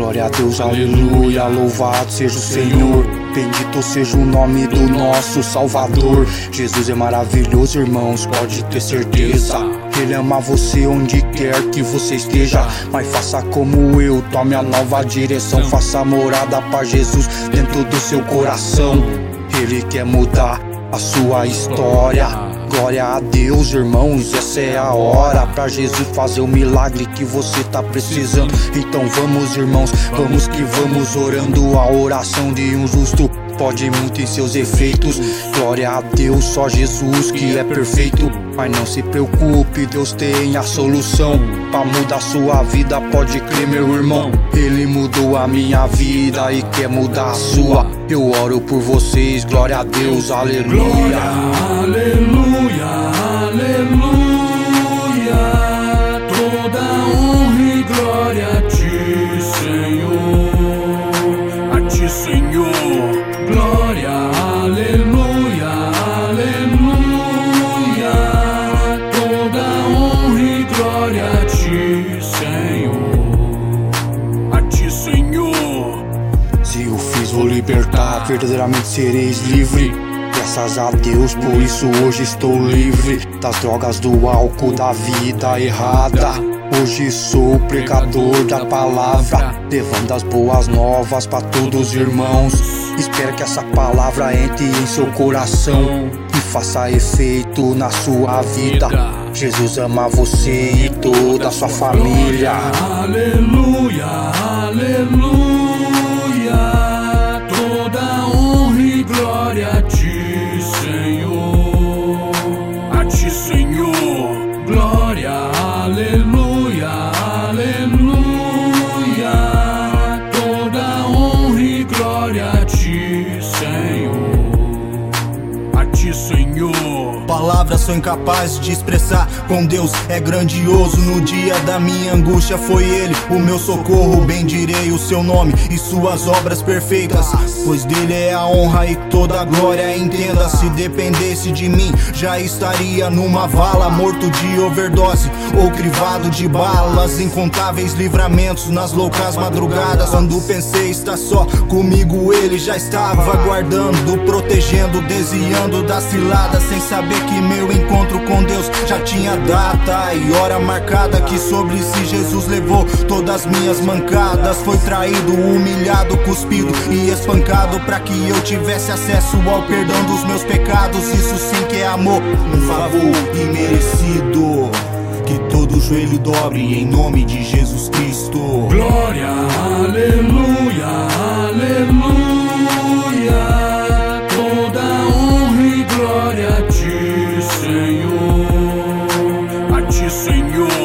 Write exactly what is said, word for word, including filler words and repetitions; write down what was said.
Glória a Deus, aleluia, louvado seja o Senhor. Bendito seja o nome do nosso Salvador. Jesus é maravilhoso, irmãos, pode ter certeza. Ele ama você onde quer que você esteja. Mas faça como eu, tome a nova direção. Faça morada pra Jesus dentro do seu coração. Ele quer mudar a sua história. Glória a Deus, irmãos, essa é a hora pra Jesus fazer o milagre que você tá precisando. Então vamos, irmãos, vamos que vamos, orando. A oração de um justo pode muito em seus efeitos. Glória a Deus, só Jesus que é perfeito. Mas não se preocupe, Deus tem a solução pra mudar sua vida, pode crer, meu irmão. Ele mudou a minha vida e quer mudar a sua. Eu oro por vocês, glória a Deus, aleluia. Glória, aleluia, aleluia. Toda honra e glória a ti, Senhor. A ti, Senhor. Glória, aleluia, aleluia. Toda honra e glória a ti, Senhor. A ti, Senhor. Se eu fiz, vou libertar, verdadeiramente sereis livre. Graças a Deus, por isso hoje estou livre das drogas, do álcool, da vida errada. Hoje sou pregador da palavra, levando as boas novas pra todos os irmãos. Espero que essa palavra entre em seu coração e faça efeito na sua vida. Jesus ama você e toda a sua família. Aleluia, aleluia. Toda honra e glória a ti, Senhor. A ti, Senhor. Glória, aleluia, aleluia. Toda honra e glória a ti, Senhor. A ti, Senhor. Palavras sou incapaz de expressar, com Deus é grandioso. No dia da minha angústia foi Ele o meu socorro. Bendirei o seu nome e suas obras perfeitas, pois dele é a honra e toda a glória. Entenda, se dependesse de mim já estaria numa vala, morto de overdose ou crivado de balas. Incontáveis livramentos nas loucas madrugadas. Quando pensei estar só comigo, Ele já estava guardando, protegendo, desviando das ciladas, sem saber que meu encontro com Deus já tinha data e hora marcada, que sobre si Jesus levou todas as minhas mancadas. Foi traído, humilhado, cuspido e espancado pra que eu tivesse acesso ao perdão dos meus pecados. Isso sim que é amor, um favor imerecido. Que todo joelho dobre em nome de Jesus Cristo. Glória, aleluia, aleluia. Toda honra e glória a ti, Senhor. A ti, Senhor.